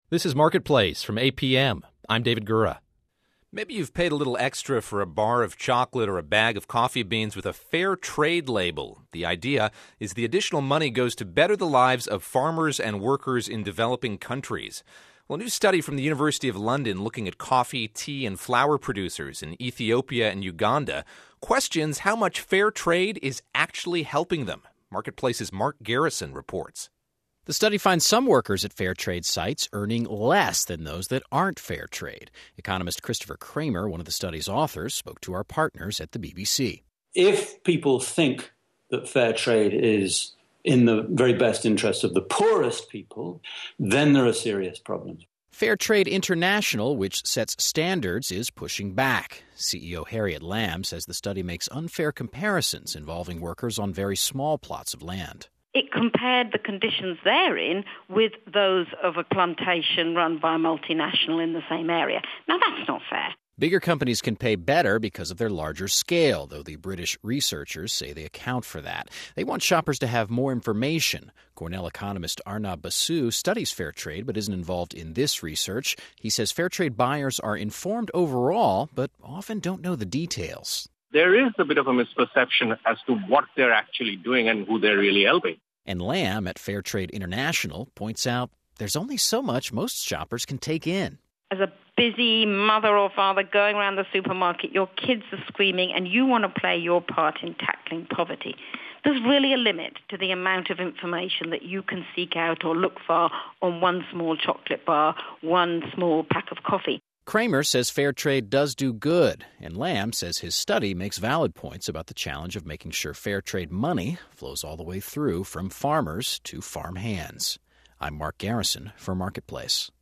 This is Marketplace from APM. I'm David Gura. Maybe you've paid a little extra for a bar of chocolate or a bag of coffee beans with a fair trade label. The idea is the additional money goes to better the lives of farmers and workers in developing countries. Well, a new study from the University of London looking at coffee, tea, and flour producers in Ethiopia and Uganda questions how much fair trade is actually helping them. Marketplace's Mark Garrison reports. The study finds some workers at fair trade sites earning less than those that aren't fair trade. Economist Christopher Kramer, one of the study's authors, spoke to our partners at the BBC. If people think that fair trade is in the very best interest of the poorest people, then there are serious problems. Fair Trade International, which sets standards, is pushing back. CEO Harriet Lamb says the study makes unfair comparisons involving workers on very small plots of land. It compared the conditions therein with those of a plantation run by a multinational in the same area. Now, that's not fair. Bigger companies can pay better because of their larger scale, though the British researchers say they account for that. They want shoppers to have more information. Cornell economist Arnab Basu studies fair trade but isn't involved in this research. He says fair trade buyers are informed overall but often don't know the details. There is a bit of a misperception as to what they're actually doing and who they're really helping. And Lamb at Fair Trade International points out there's only so much most shoppers can take in. As a busy mother or father going around the supermarket, your kids are screaming and you want to play your part in tackling poverty. There's really a limit to the amount of information that you can seek out or look for on one small chocolate bar, one small pack of coffee. Kramer says fair trade does do good, and Lamb says his study makes valid points about the challenge of making sure fair trade money flows all the way through from farmers to farm hands. I'm Mark Garrison for Marketplace.